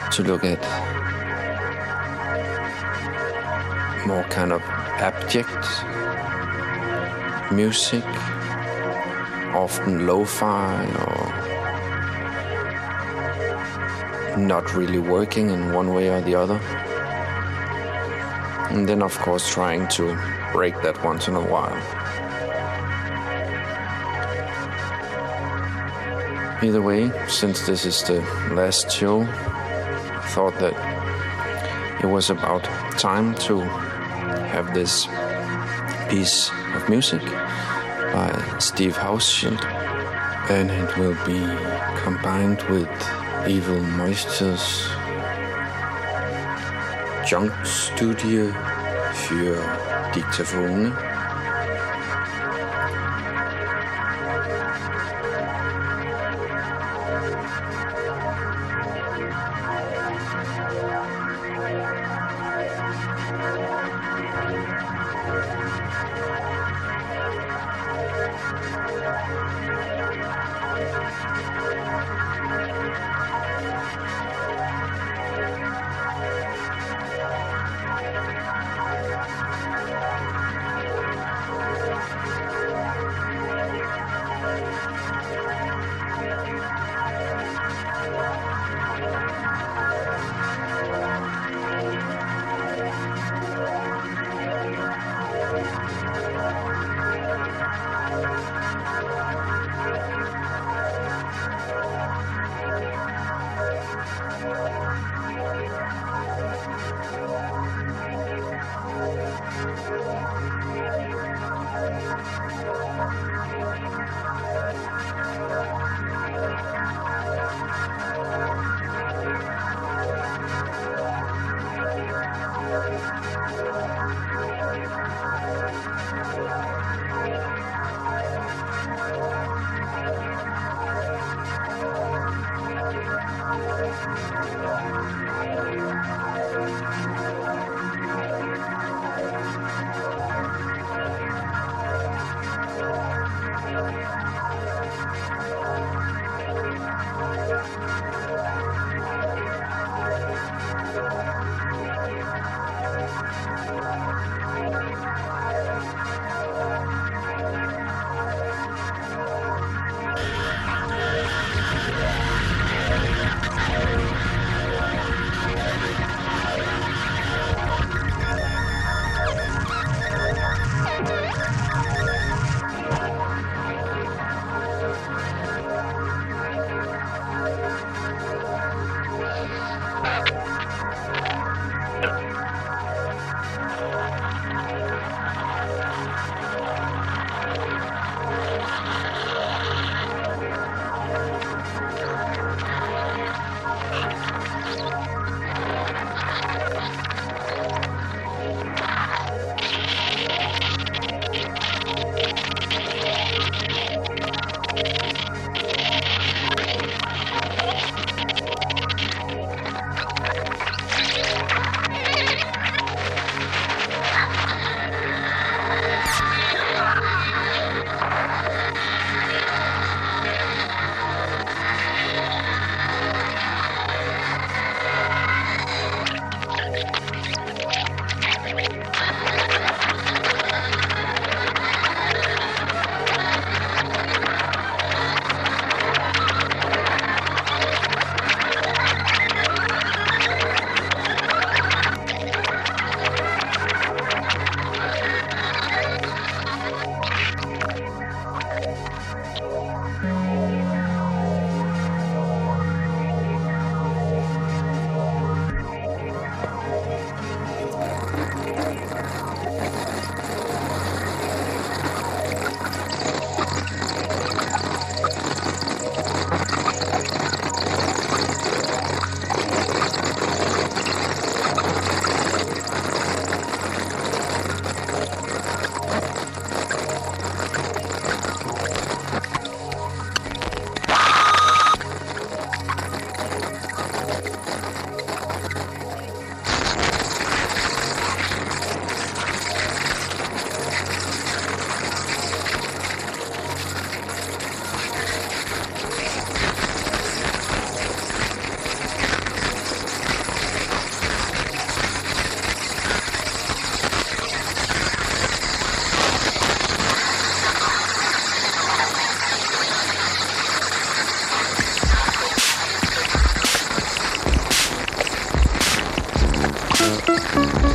to look at more kind of abject music, often lo-fi or not really working in one way or the other. And then of course trying to break that once in a while. Either way, since this is the last show, I thought that it was about time to have this piece of music by Steve Houseschild, and it will be combined with Evil Moisture's Junkstudie für Diktaphone.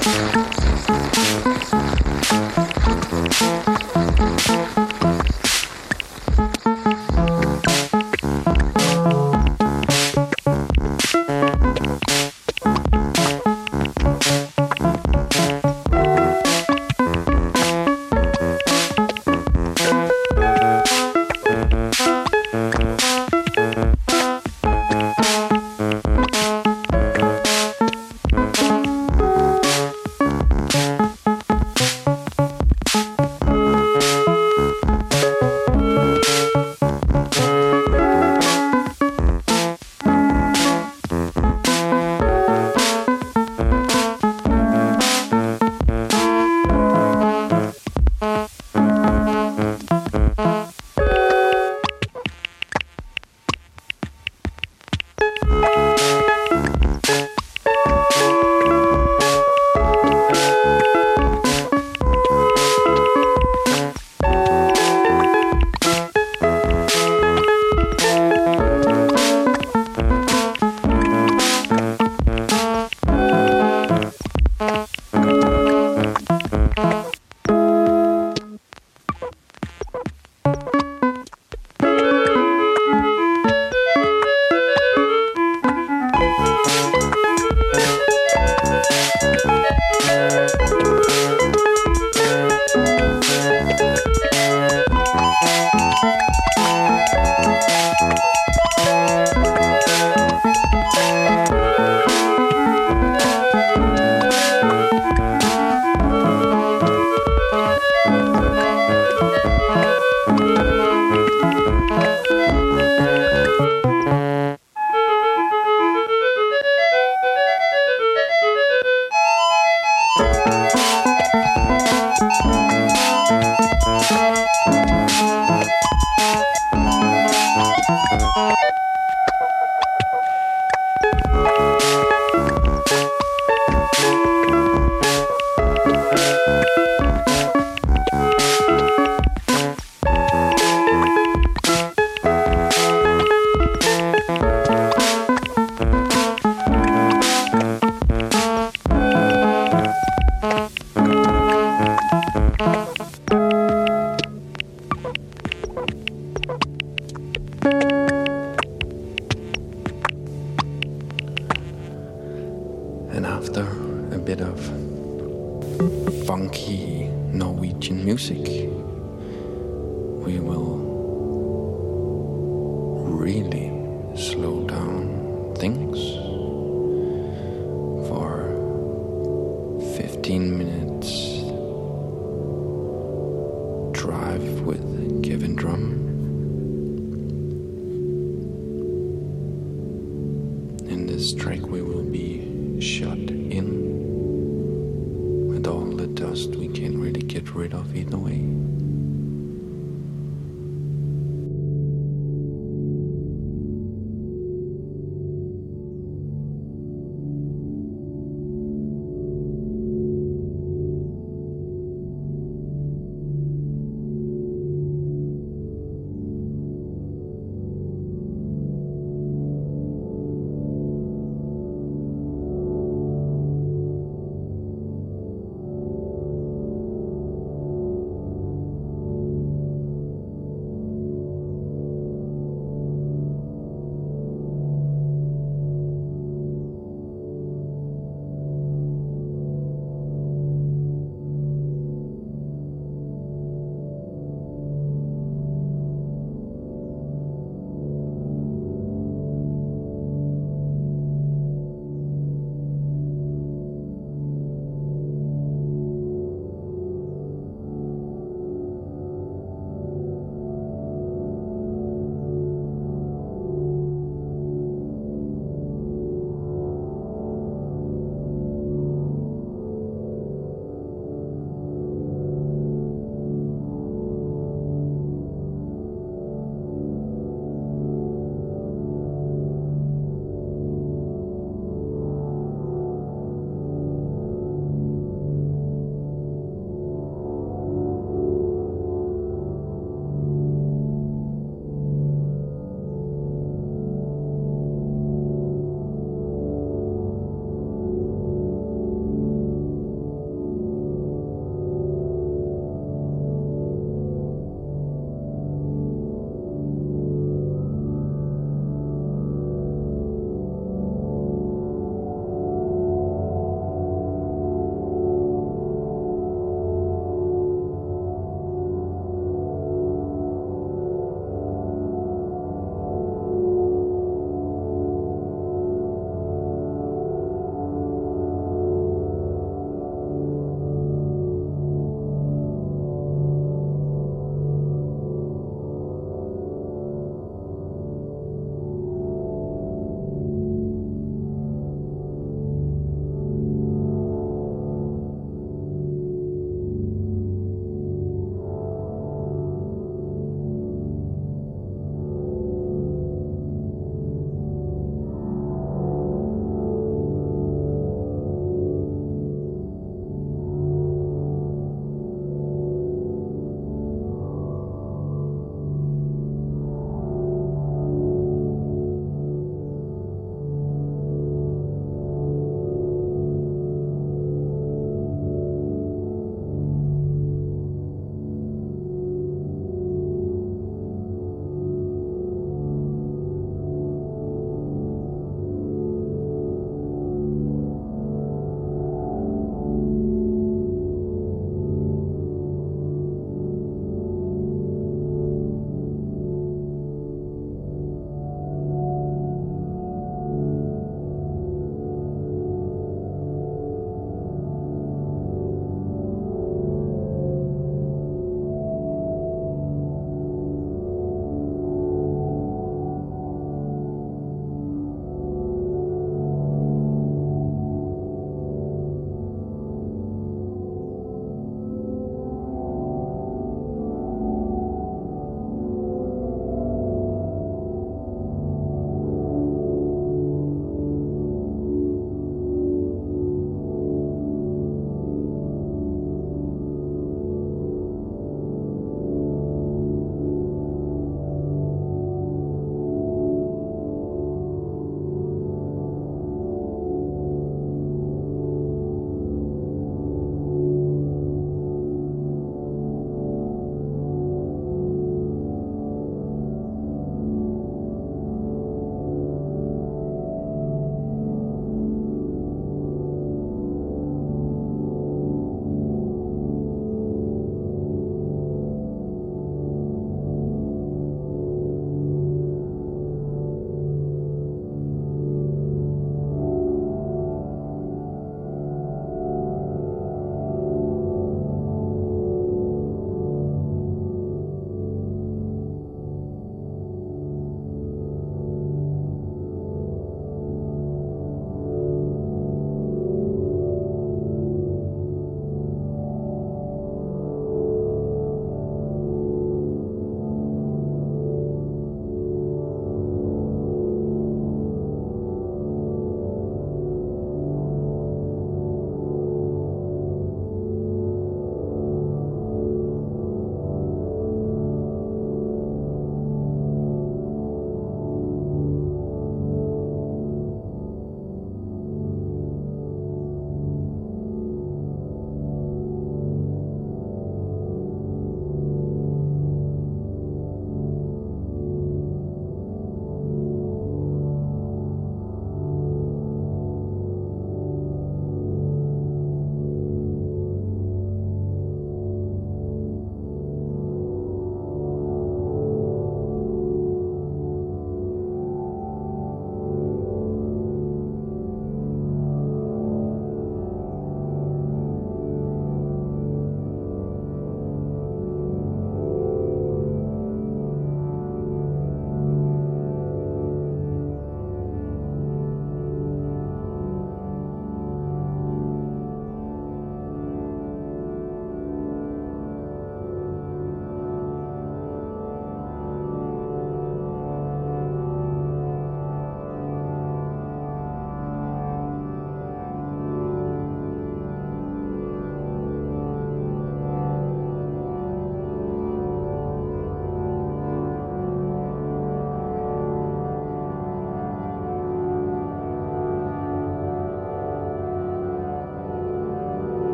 And after a bit of funky Norwegian music, we will really slow down things for 15 minutes drive with Kevin Drum. In this track we will be shut in with all the dust we can't really get rid of either way.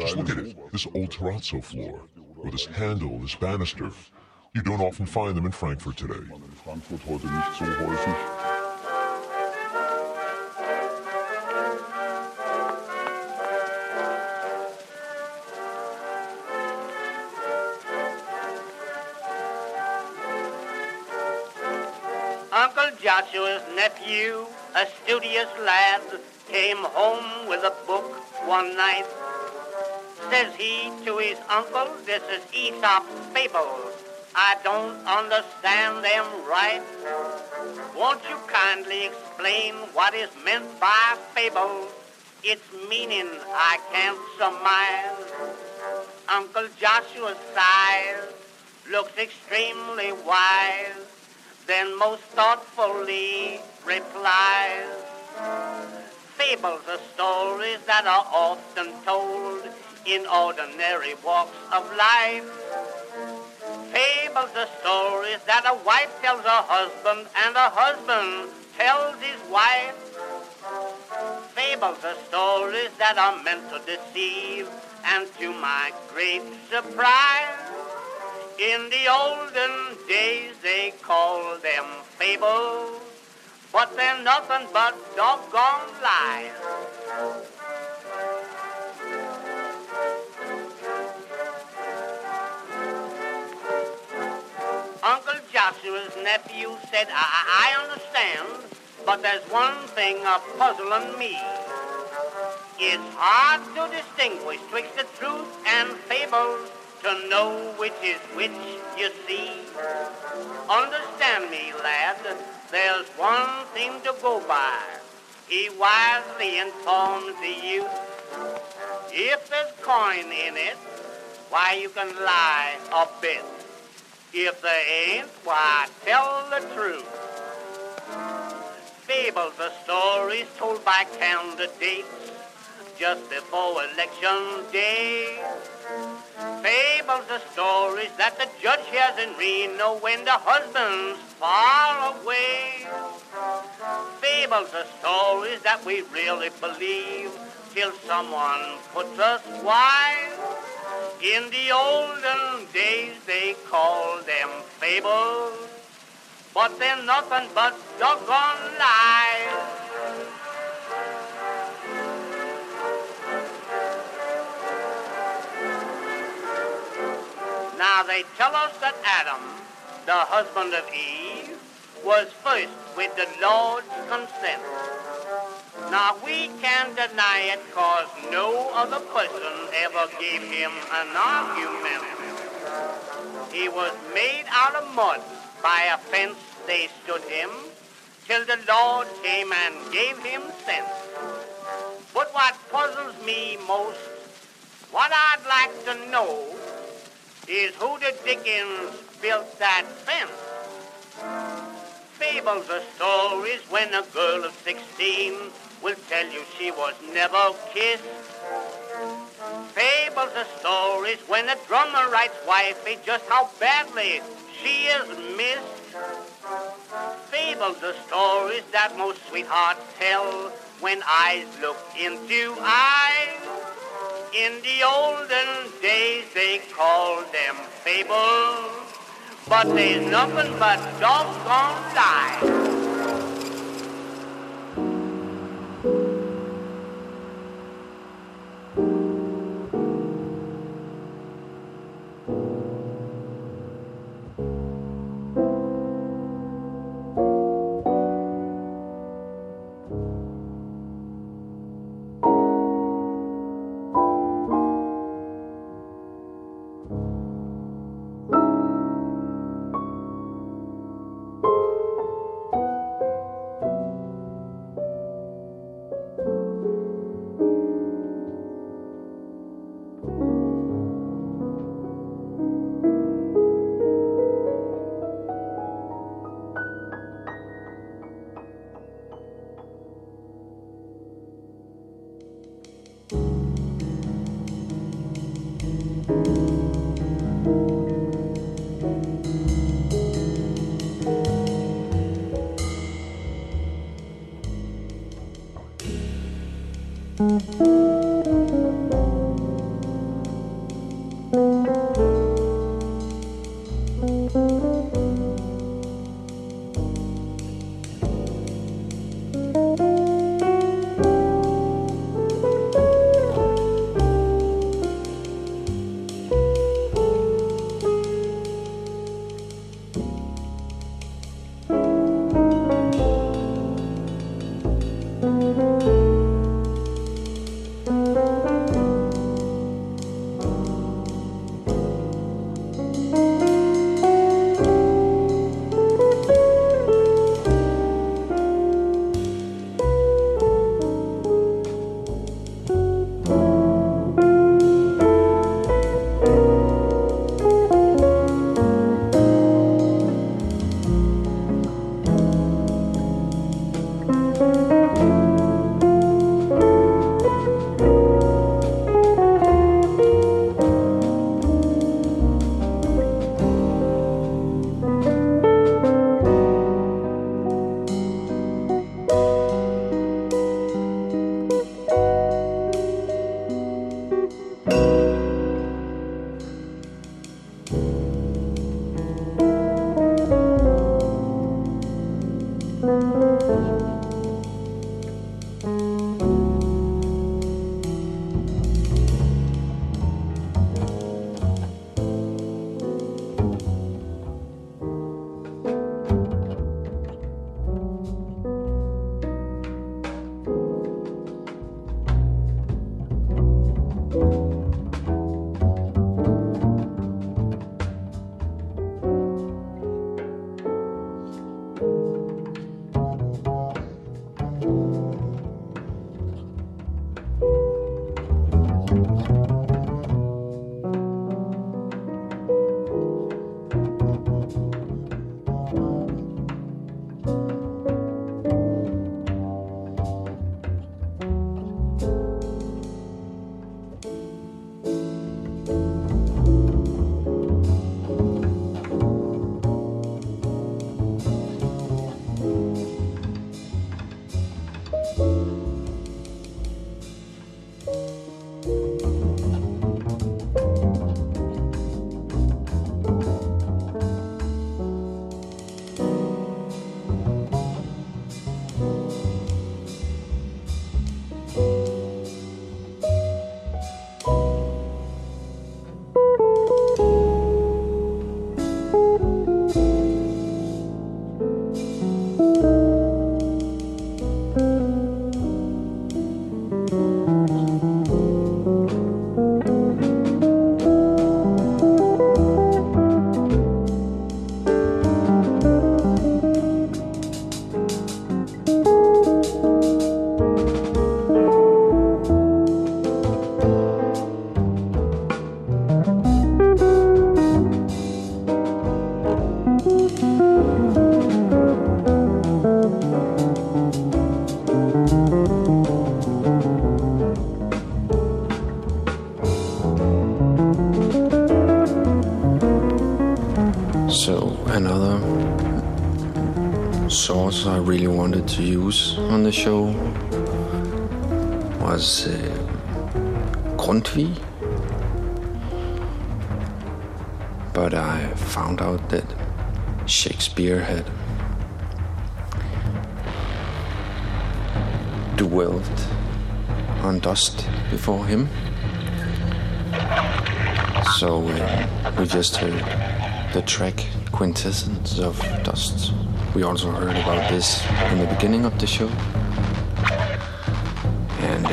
Just look at it, this old terrazzo floor, or this handle, this banister. You don't often find them in Frankfurt today. Uncle Joshua's nephew, a studious lad, came home with a book one night. Says he to his uncle, this is Aesop's fables. I don't understand them right. Won't you kindly explain what is meant by fable? Its meaning I can't surmise. Uncle Joshua sighs, looks extremely wise, then most thoughtfully replies. Fables are stories that are often told in ordinary walks of life. Fables are stories that a wife tells her husband and a husband tells his wife. Fables are stories that are meant to deceive, and to my great surprise, in the olden days they called them fables, but they're nothing but doggone lies. Uncle Joshua's nephew said, I understand, but there's one thing puzzling me. It's hard to distinguish twixt the truth and fables, to know which is which, you see. Understand me, lad, there's one thing to go by. He wisely informs the youth. If there's coin in it, why, you can lie a bit. If there ain't, why, tell the truth. Fables are stories told by candidates just before election day. Fables are stories that the judge hears in Reno when the husband's far away. Fables are stories that we really believe till someone puts us wise. In the olden days they called them fables, but they're nothing but doggone lies. Now they tell us that Adam, the husband of Eve, was first with the Lord's consent. Now we can't deny it, cause no other person ever gave him an argument. He was made out of mud, by a fence they stood him, till the Lord came and gave him sense. But what puzzles me most, what I'd like to know, is who the dickens built that fence. Fables are stories when a girl of 16 will tell you she was never kissed. Fables are stories when a drummer writes wifey just how badly she is missed. Fables are stories that most sweethearts tell when eyes look into eyes. In the olden days they called them fables, but there's nothing but doggone lies. songs I really wanted to use on the show was Grundtvig, but I found out that Shakespeare had dwelled on dust before him. So we just heard the track Quintessence of Dust. We also heard about this in the beginning of the show. And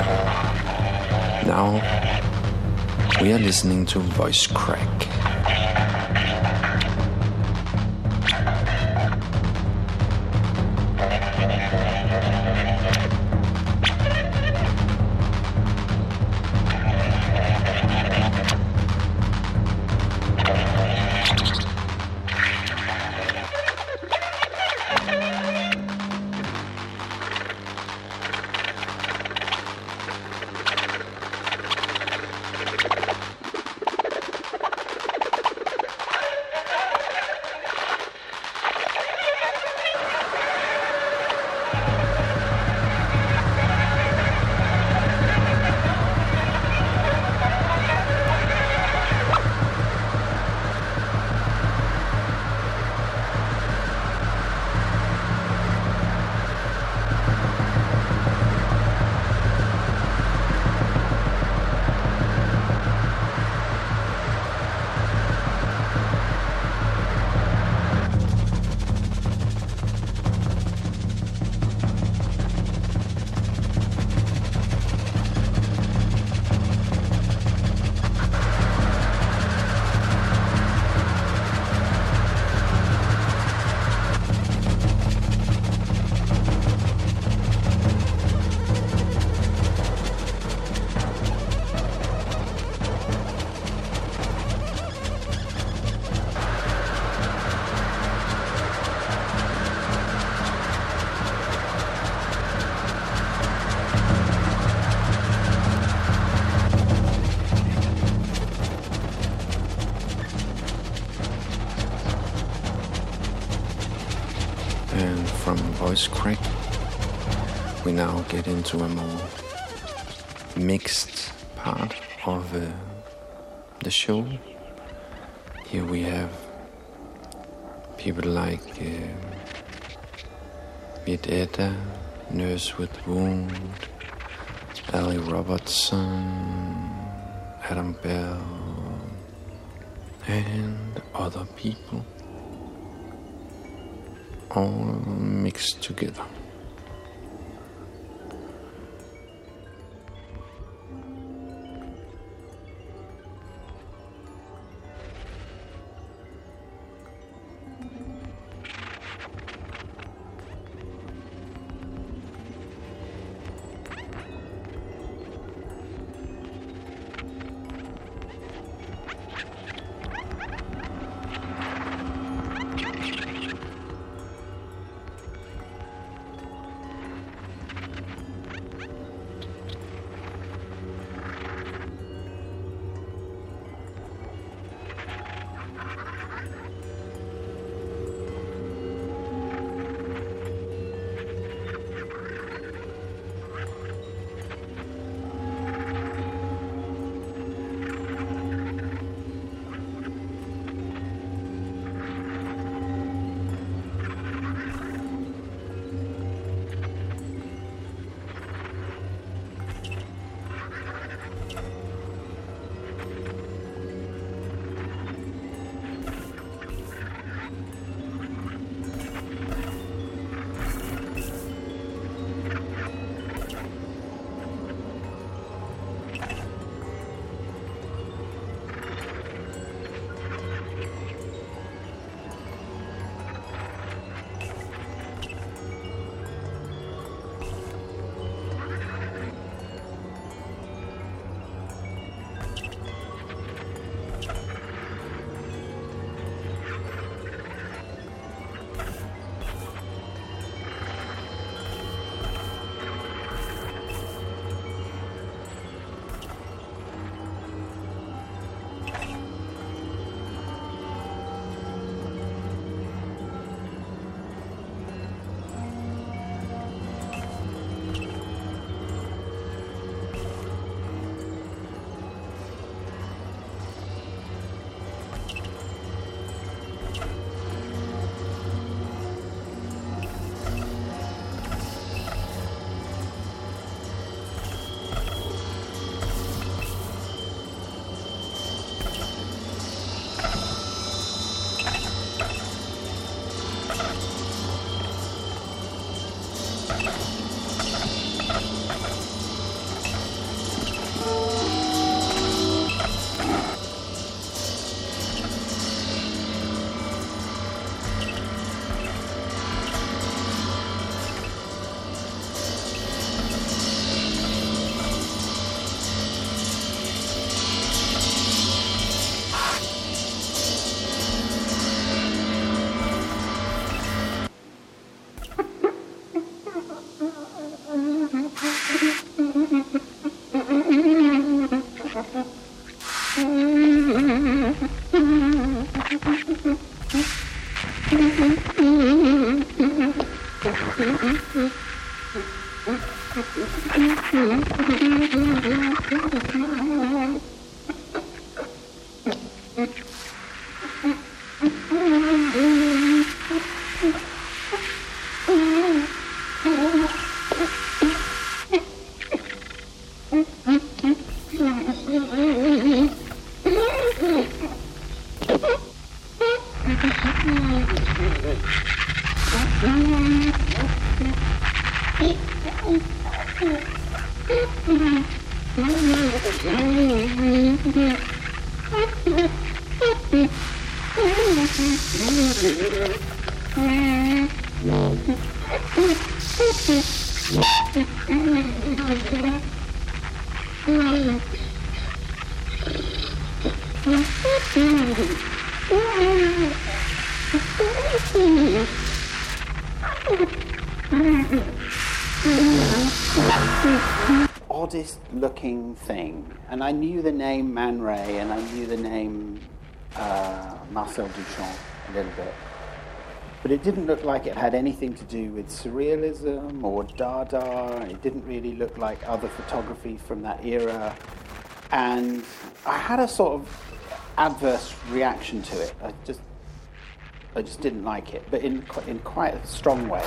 now we are listening to Voice Crack. And from Voice Crack, we now get into a more mixed part of the show. Here we have people like Meet Etta, Nurse with Wound, Ali Robertson, Adam Bell, and other people, all mixed together. Oddest looking thing, and I knew the name Man Ray and I knew the name Marcel Duchamp a little bit, but it didn't look like it had anything to do with surrealism or Dada. It didn't really look like other photography from that era, and I had a sort of adverse reaction to it. I just didn't like it, but in quite a strong way.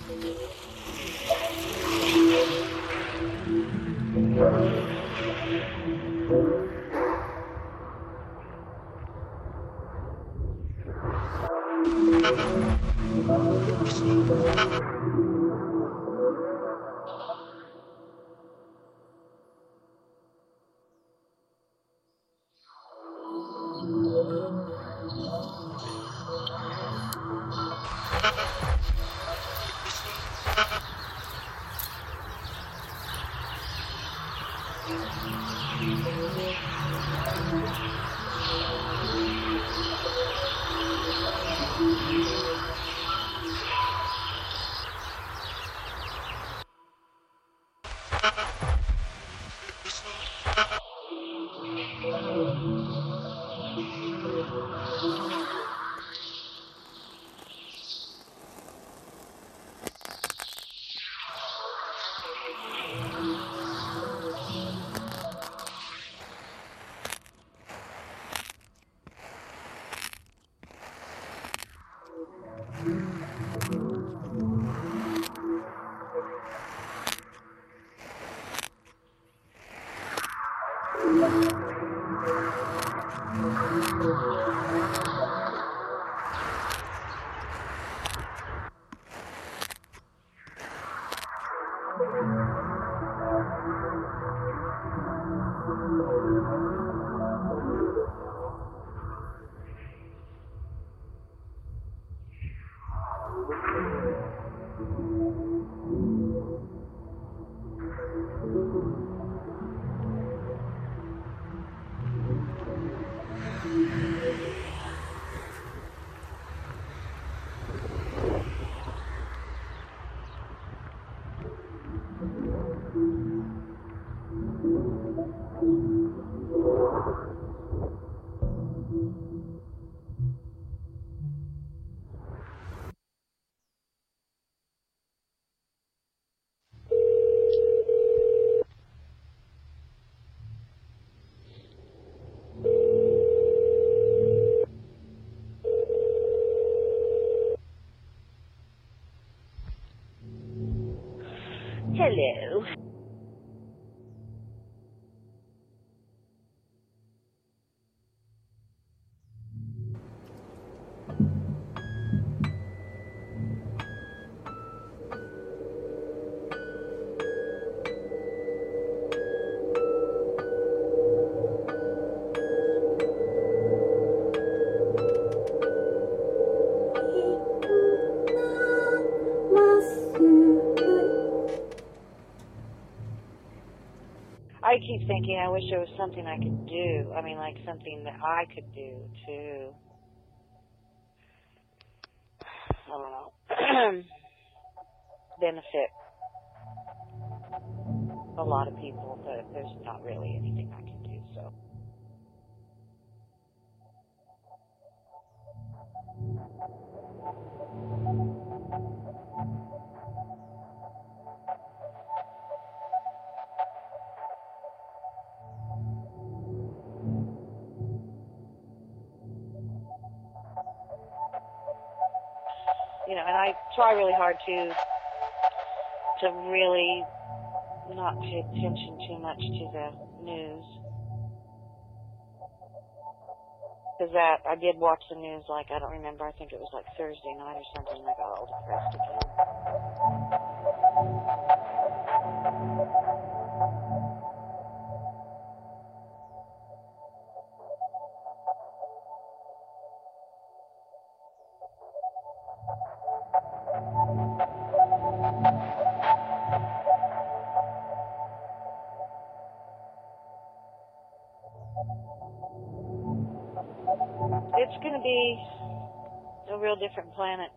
Hello. I keep thinking I wish there was something I could do. I mean, like something that I could do to, I don't know, benefit a lot of people, but there's not really anything I can do, so. You know, and I try really hard to really not pay attention too much to the news. Because that, I did watch the news, like, I don't remember, I think it was like Thursday night or something, and I got all depressed again. It's going to be a real different planet.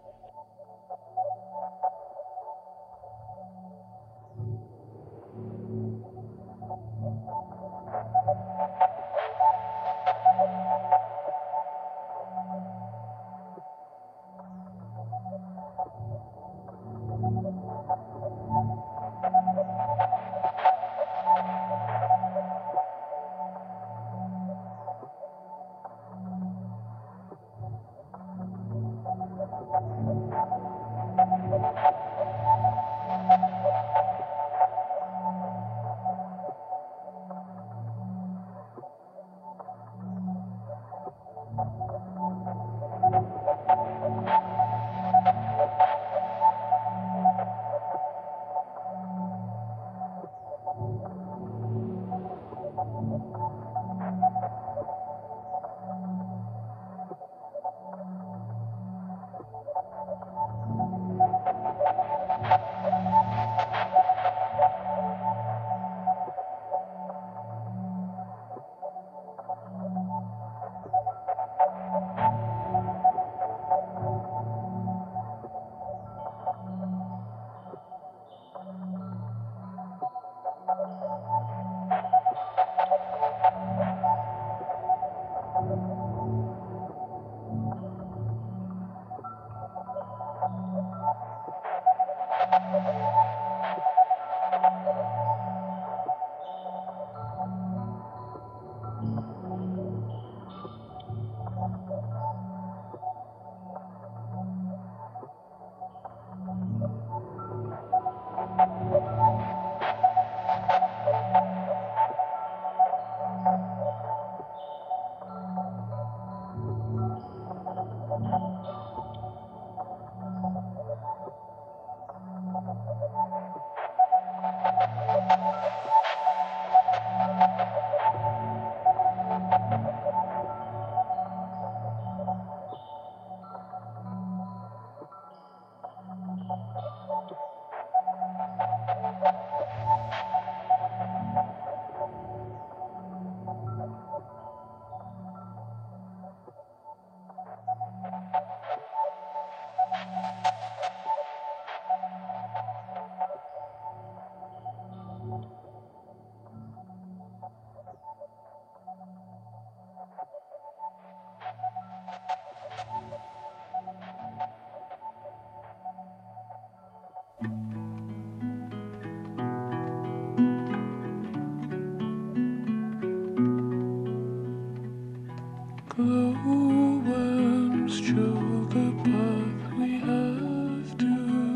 Glowworms show the path we have to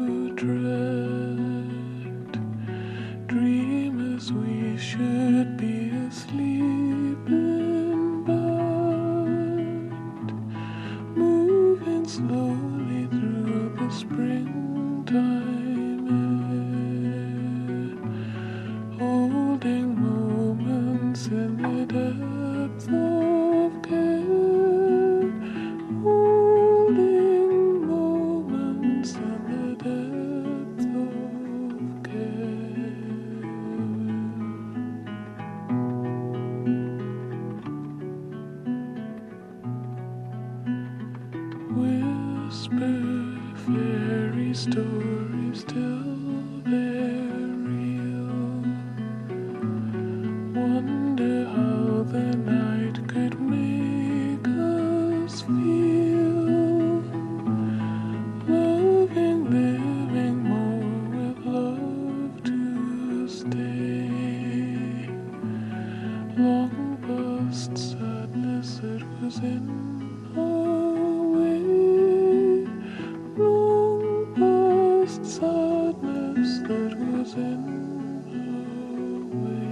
tread. Dreamers, we should be asleep in bed, moving slowly through the springtime air, holding moments in the depth of care, holding moments in the depth of care. Whisper fairy stories till they're real. Wonder how the night could make us feel. Loving, living more with love to stay. Long past sadness that was in our way. Long past sadness that was in